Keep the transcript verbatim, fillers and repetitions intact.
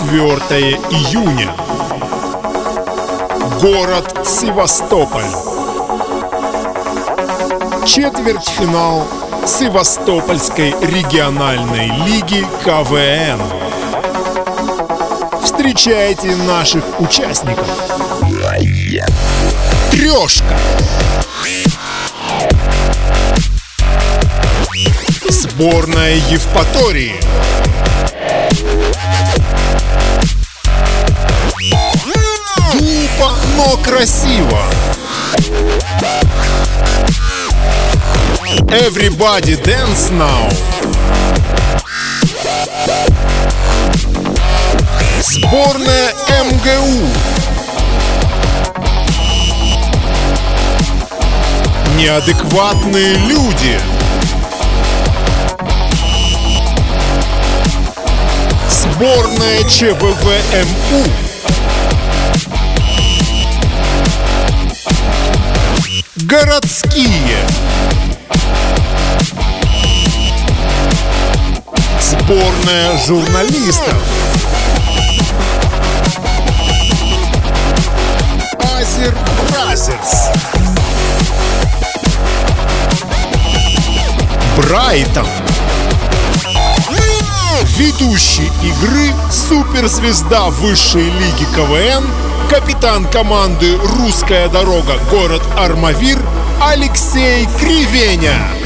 четвёртое июня. Город Севастополь. Четвертьфинал Севастопольской региональной лиги ка вэ эн. Встречайте наших участников. Трешка. Сборная Евпатории. Глупо, но красиво. Everybody dance now. Сборная эм гэ у. Неадекватные люди. Сборная че вэ вэ эм у. Городские. Сборная журналистов. Азер Бразерс. Брайтон. Ведущий игры суперзвезда высшей лиги ка вэ эн, капитан команды «Русская дорога» город Армавир Алексей Кривеня.